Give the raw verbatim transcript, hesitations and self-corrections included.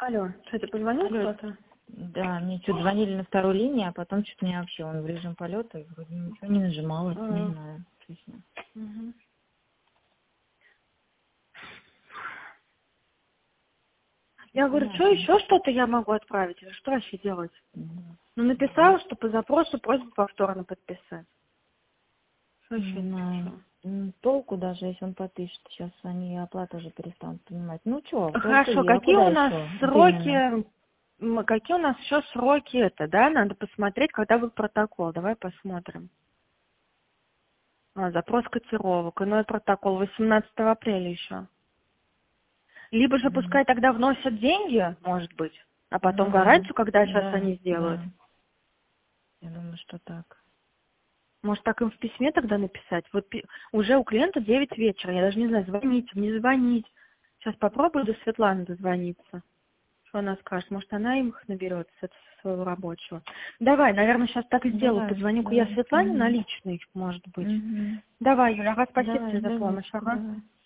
Алло, что, ты позвонил Алло. кто-то? Да, мне что-то звонили на второй линии, а потом что-то мне вообще он в режим полета, и вроде ничего не нажималось, А, не знаю. Честно. мгм. Я говорю, что Понятно. еще что-то я могу отправить? Или что вообще делать? Мгм. Ну, написала, что по запросу просьбу повторно подписать. Что Не еще знаю. написала? М, Толку даже, если он подпишет. Сейчас они оплату уже перестанут принимать. Ну что, только Хорошо, и, а какие куда у нас еще? Вот именно. сроки, м, какие у нас еще сроки это, да? Надо посмотреть, когда будет протокол. Давай посмотрим. А, запрос котировок, иной протокол восемнадцатого апреля еще. Либо же Мгм. пускай тогда вносят деньги, может быть, а потом Ну да, гарантию, когда сейчас да, они сделают. да. Я думаю, что так. Может, так им в письме тогда написать? Вот пи- уже у клиента девять вечера, я даже не знаю, звонить, им, не звонить. Сейчас попробую до Светланы дозвониться. Что она скажет? Может, она им их наберет с этого своего рабочего. Давай, наверное, сейчас так и сделаю. Давай, Позвоню-ка я давай. Светлане на Угу. личный, может быть. Угу. Давай, Юля, ага, спасибо Давай, тебе за давай, помощь. Ага. давай.